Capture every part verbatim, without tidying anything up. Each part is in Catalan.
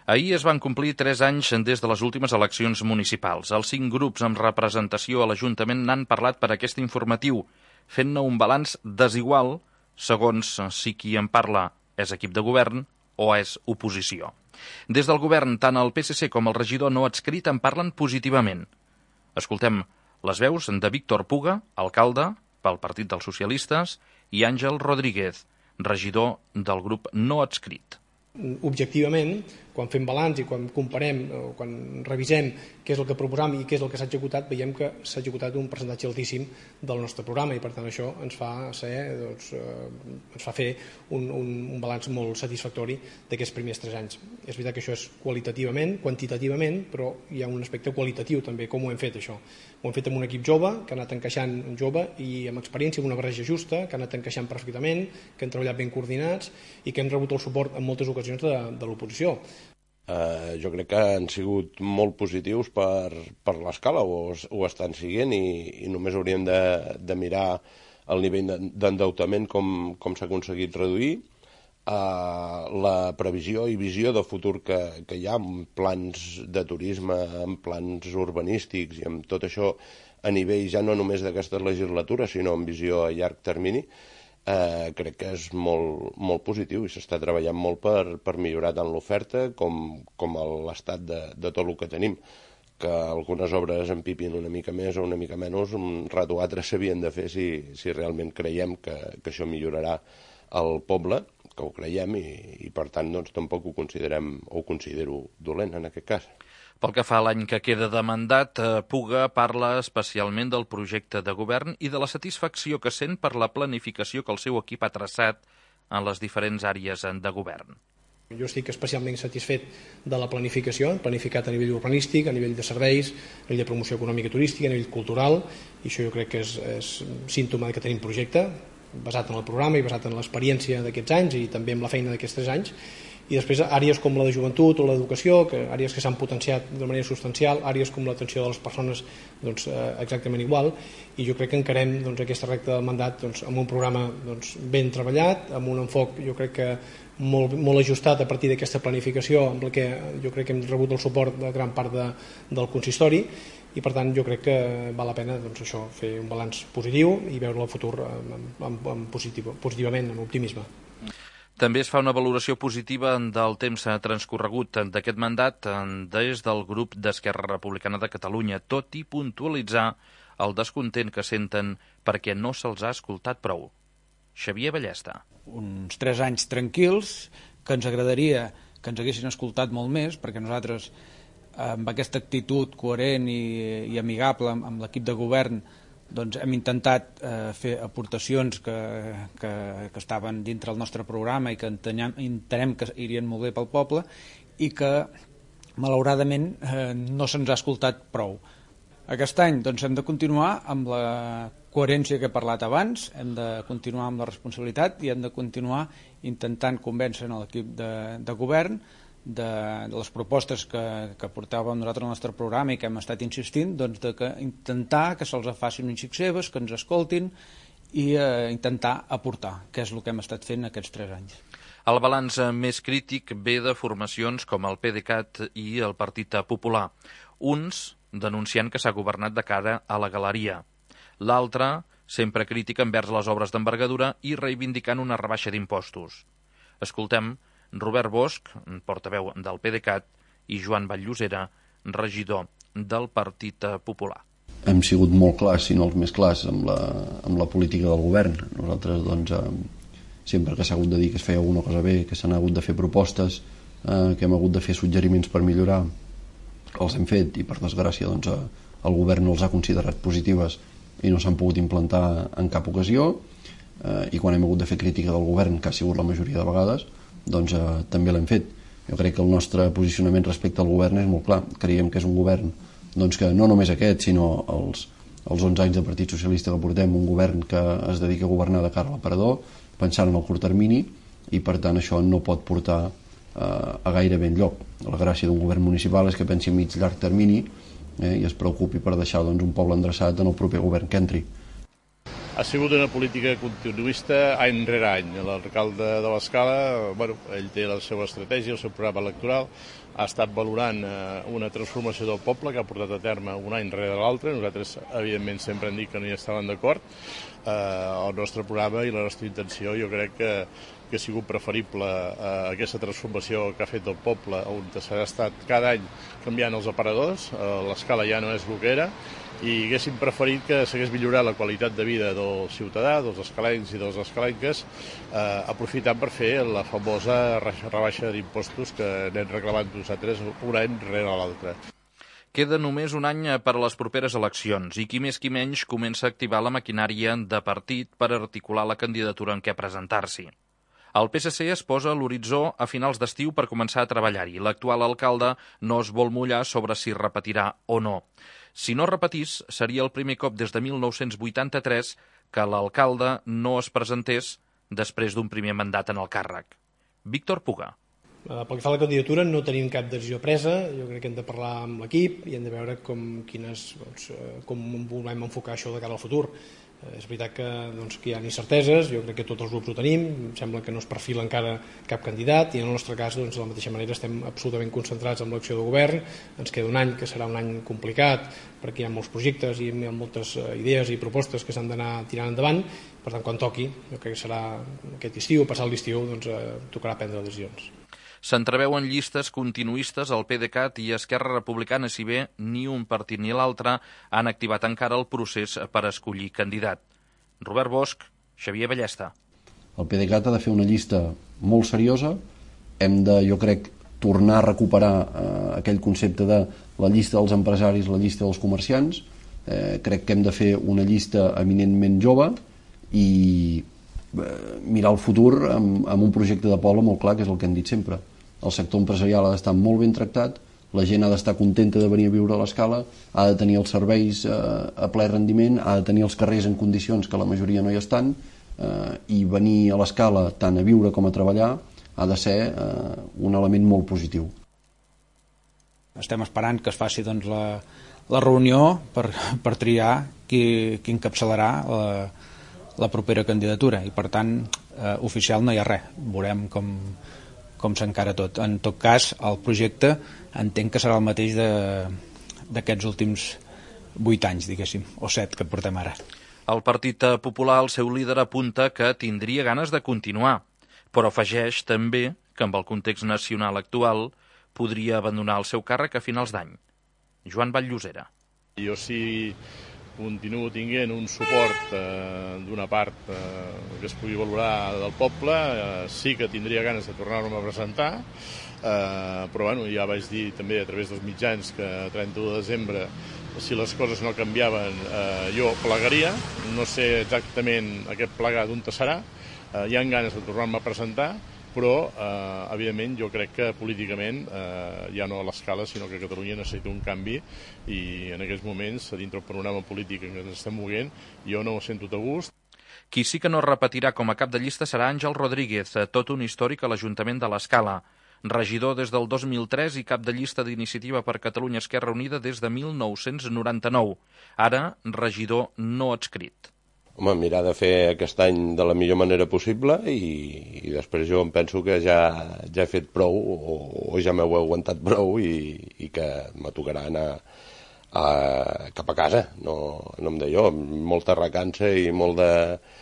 Ahir es van complir tres anys des de les últimes eleccions municipals. Els cinc grups amb representació a l'Ajuntament n'han parlat per aquest informatiu, fent-ne un balanç desigual segons si qui en parla és equip de govern o és oposició. Des del govern, tant el P S C com el regidor no adscrit en parlen positivament. Escoltem les veus de Víctor Puga, alcalde pel Partit dels Socialistes, i Àngel Rodríguez, regidor del grup no adscrit. Objectivament, quan fem balanç i quan comparem o quan revisem què és el que proposam i què és el que s'ha executat, veiem que s'ha executat un percentatge altíssim del nostre programa i per tant això ens fa, ser, doncs, eh, ens fa fer un, un, un balanç molt satisfactori d'aquests primers tres anys. És veritat que això és qualitativament, quantitativament, però hi ha un aspecte qualitatiu també, com ho hem fet això. Ho hem fet amb un equip jove, que ha anat encaixant un jove i amb experiència, amb una barreja justa, que ha anat encaixant perfectament, que han treballat ben coordinats i que han rebut el suport en moltes ocasions de, de l'oposició. Uh, jo crec que han sigut molt positius per, per l'escala, o ho estan siguent, i, i només hauríem de, de mirar el nivell d'endeutament com, com s'ha aconseguit reduir, uh, la previsió i visió de futur que, que hi ha amb plans de turisme, amb plans urbanístics i amb tot això a nivell ja no només d'aquesta legislatura, sinó en visió a llarg termini. Eh, crec que és molt, molt positiu i s'està treballant molt per, per millorar tant l'oferta com, com l'estat de, de tot el que tenim. Que algunes obres empipin una mica més o una mica menys, un rato o altre s'havien de fer si, si realment creiem que, que això millorarà el poble, que ho creiem i, i per tant doncs, tampoc ho considerem o ho considero dolent en aquest cas. Pel que fa a l'any que queda de mandat, Puga parla especialment del projecte de govern i de la satisfacció que sent per la planificació que el seu equip ha traçat en les diferents àrees de govern. Jo estic especialment satisfet de la planificació, planificat a nivell urbanístic, a nivell de serveis, a nivell de promoció econòmica i turística, a nivell cultural, i això jo crec que és, és símptoma que tenim projecte, basat en el programa i basat en l'experiència d'aquests anys i també en la feina d'aquests tres anys. I després àrees com la de joventut o l'educació, que àrees que s'han potenciat de manera substancial, àrees com l'atenció de les persones doncs, eh, exactament igual, i jo crec que encarem doncs, aquesta recta del mandat doncs, amb un programa doncs, ben treballat, amb un enfoc jo crec que molt, molt ajustat a partir d'aquesta planificació amb la que jo crec que hem rebut el suport de gran part de, del consistori, i per tant jo crec que val la pena doncs, això, fer un balanç positiu i veure el futur amb, amb, amb positiu, positivament, amb optimisme. També es fa una valoració positiva del temps transcorregut d'aquest mandat des del grup d'Esquerra Republicana de Catalunya, tot i puntualitzar el descontent que senten perquè no se'ls ha escoltat prou. Xavier Ballesta. Uns tres anys tranquils, que ens agradaria que ens haguessin escoltat molt més, perquè nosaltres, amb aquesta actitud coherent i, i amigable amb, amb l'equip de govern, doncs hem intentat eh, fer aportacions que, que, que estaven dintre el nostre programa i que entenem, entenem que irien molt bé pel poble i que malauradament eh, no se'ns ha escoltat prou. Aquest any doncs, hem de continuar amb la coherència que he parlat abans, hem de continuar amb la responsabilitat i hem de continuar intentant convèncer l'equip de, de govern de, de les propostes que, que portàvem nosaltres al nostre programa i que hem estat insistint, doncs de que intentar que se'ls facin un xic seves, que ens escoltin i eh, intentar aportar, que és el que hem estat fent aquests tres anys. El balanç més crític ve de formacions com el PDeCAT i el Partit Popular, uns denunciant que s'ha governat de cara a la galeria, l'altre sempre crític envers les obres d'envergadura i reivindicant una rebaixa d'impostos. Escoltem Robert Bosch, portaveu del PDeCAT, i Joan Vall-Llosera, regidor del Partit Popular. Hem sigut molt clars, si no els més clars, amb la, amb la política del govern. Nosaltres, doncs, eh, sempre que s'ha hagut de dir que es feia alguna cosa bé, que s'han hagut de fer propostes, eh, que hem hagut de fer suggeriments per millorar, els hem fet i, per desgràcia, doncs, eh, el govern no els ha considerat positives i no s'han pogut implantar en cap ocasió, eh, i quan hem hagut de fer crítica del govern, que ha sigut la majoria de vegades, doncs eh, també l'hem fet. Jo crec que el nostre posicionament respecte al govern és molt clar. Creiem que és un govern doncs, que no només aquest, sinó els, els onze anys de Partit Socialista que portem, un govern que es dedica a governar de cara a l'aparador, pensant en el curt termini, i per tant això no pot portar eh, a gairebé enlloc. La gràcia d'un govern municipal és que pensi a mig llarg termini eh, i es preocupi per deixar doncs, un poble endreçat en el proper govern que entri. Ha sigut una política continuista any rere any. L'alcalde de l'Escala, bueno, ell té la seva estratègia, el seu programa electoral, ha estat valorant una transformació del poble que ha portat a terme un any rere l'altre. Nosaltres, evidentment, sempre hem dit que no hi estàvem d'acord. El nostre programa i la nostra intenció, jo crec que, que ha sigut preferible aquesta transformació que ha fet el poble, on s'ha estat cada any canviant els aparadors. L'Escala ja no és el que era, i haguéssim preferit que s'hagués millorat la qualitat de vida del ciutadà, dels escalencs i dels escalenques, eh, aprofitant per fer la famosa rebaixa d'impostos que anem reclamant nosaltres un any rere l'altre. Queda només un any per a les properes eleccions i qui més qui menys comença a activar la maquinària de partit per articular la candidatura en què presentar-s'hi. El P S C es posa a l'horitzó a finals d'estiu per començar a treballar-hi. L'actual alcalde no es vol mullar sobre si repetirà o no. Si no repetís, seria el primer cop des de mil nou-cents vuitanta-tres que l'alcalde no es presentés després d'un primer mandat en el càrrec. Víctor Puga. Pel que fa a la candidatura no tenim cap decisió presa, jo crec que hem de parlar amb l'equip i hem de veure com, quines, doncs, com volem enfocar això de cara al futur. És veritat que, doncs, que hi ha incerteses, jo crec que tots els grups ho tenim, em sembla que no es perfila encara cap candidat i en el nostre cas, doncs, de la mateixa manera estem absolutament concentrats en l'acció de govern. Ens queda un any que serà un any complicat perquè hi ha molts projectes i hi ha moltes idees i propostes que s'han d'anar tirant endavant, per tant quan toqui, jo crec que serà aquest estiu o passat l'estiu, doncs, eh, tocarà prendre decisions. S'entreveuen llistes continuistes al PDeCAT i Esquerra Republicana, si bé ni un partit ni l'altre han activat encara el procés per escollir candidat. Robert Bosch, Xavier Ballesta. El PDeCAT ha de fer una llista molt seriosa. Hem de, jo crec, tornar a recuperar eh, aquell concepte de la llista dels empresaris, la llista dels comerciants. Eh, crec que hem de fer una llista eminentment jove i eh, mirar el futur amb, amb un projecte de poble molt clar, que és el que hem dit sempre. El sector empresarial ha d'estar molt ben tractat, la gent ha d'estar contenta de venir a viure a l'Escala, ha de tenir els serveis eh, a ple rendiment, ha de tenir els carrers en condicions que la majoria no hi estan, eh, i venir a l'Escala tant a viure com a treballar ha de ser eh, un element molt positiu. Estem esperant que es faci, doncs, la, la reunió per, per triar qui, qui encapçalarà la, la propera candidatura i, per tant, eh, oficial no hi ha res. Veurem com com s'encara tot. En tot cas, el projecte entenc que serà el mateix d'aquests últims vuit anys, diguéssim, o set que portem ara. El Partit Popular, el seu líder, apunta que tindria ganes de continuar, però afegeix també que amb el context nacional actual podria abandonar el seu càrrec a finals d'any. Joan Vall-Llosera. Jo sí continuo tinguent un suport eh, d'una part eh, que es pugui valorar del poble, eh, sí que tindria ganes de tornar-me a presentar, eh, però bueno, ja vaig dir també a través dels mitjans que a trenta-u de desembre, si les coses no canviaven, eh, jo plegaria. No sé exactament aquest plegar d'on serà, eh, hi ha ganes de tornar-me a presentar, però, eh, evidentment, jo crec que políticament, eh, ja no a l'Escala, sinó que Catalunya necessita un canvi i en aquests moments, dintre del panorama polític en què ens estem movent, jo no ho sento de gust. Qui sí que no repetirà com a cap de llista serà Àngel Rodríguez, tot un històric a l'Ajuntament de l'Escala. Regidor des del dos mil tres i cap de llista d'Iniciativa per Catalunya Esquerra Unida des de mil nou-cents noranta-nou. Ara, regidor no adscrit. Home, mirar de fer aquest any de la millor manera possible i, i després jo em penso que ja, ja he fet prou o, o ja m'heu aguantat prou i, i que me tocarà anar a, cap a casa, no, no em deia jo, molta recança i molt de...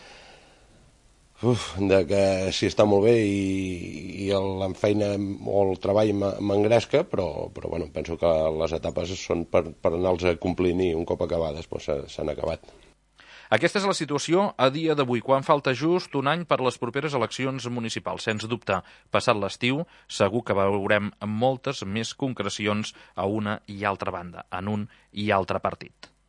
Uf, de que sí està molt bé i, i la feina o el treball m'engresca, però, però bueno, penso que les etapes són per, per anar-los complint i un cop acabades doncs, s'han acabat. Aquesta és la situació a dia d'avui, quan falta just un any per les properes eleccions municipals. Sens dubte, passat l'estiu, segur que veurem moltes més concrecions a una i altra banda, en un i altre partit.